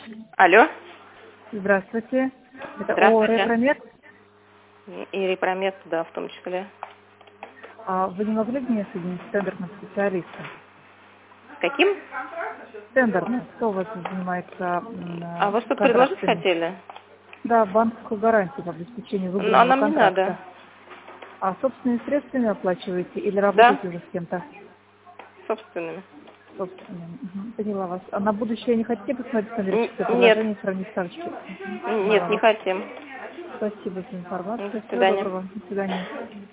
Алло. Здравствуйте. Это ООО Здравствуйте. «Репромед». И Репромед, да, в том числе. А вы не могли бы меня соединить с тендерным специалистом? С каким? Тендерный. Кто у вас занимается А вы что-то предложить контрактами? хотели? Да, банковскую гарантию по обеспечению Ну, а выгодного нам не контракта. надо. А собственными средствами оплачиваете или Да, работаете уже с кем-то? собственными. Собственными. Поняла вас. А на будущее не хотите посмотреть коммерческое Нет. предложение и сравнить ставочки? Нет, Поняла не вас. хотим. Спасибо за До информацию. Всего свидания. доброго. До свидания.